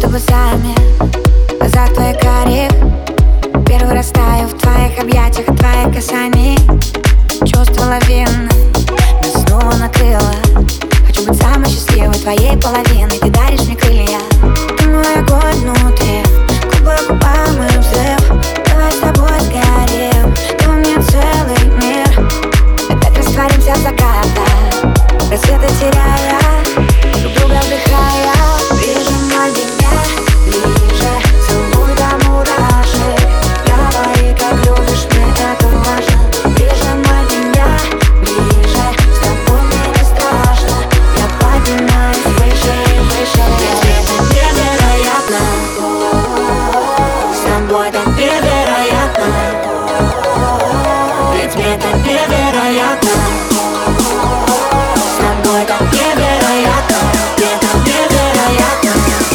глазами, в глазах твоих карих. Первый раз таю в твоих объятиях, от твоих касаний. Чувство лавины меня снова накрыло. Хочу быть самой счастливой твоей половиной. Ты даришь мне крылья. Ты мой огонь внутри, губы к губам и взрыв. Давай с тобой сгорим, ты у меня целый мир. Опять растворимся в заката, рассветы теряя, друг друга вдыхая. Прижимай меня ближе, целуй до мурашек. Говори, как любишь, мне это важно. Прижимай меня ближе, с тобой мне не страшно. Я поднимаюсь выше и выше. Это невероятно, с тобой так невероятно. Ведь мне так невероятно, с тобой так невероятно. Мне так невероятно.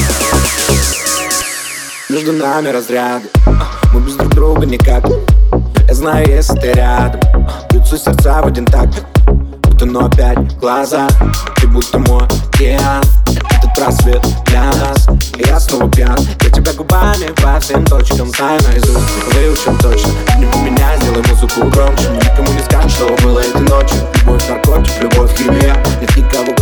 Между нами разряды, мы без друг друга никак. Я знаю, если ты рядом, бьются сердца в один такт. Утону опять глаза, ты будто мой океан. Этот просвет для нас, и я снова пьян. Я тебя губами по всем точкам знаю наизусть, выучил точно. Не поменяй, сделай музыку громче. Никому не скажешь, что было этой ночью. Любовь, наркотик, любовь, химия. Нет никого,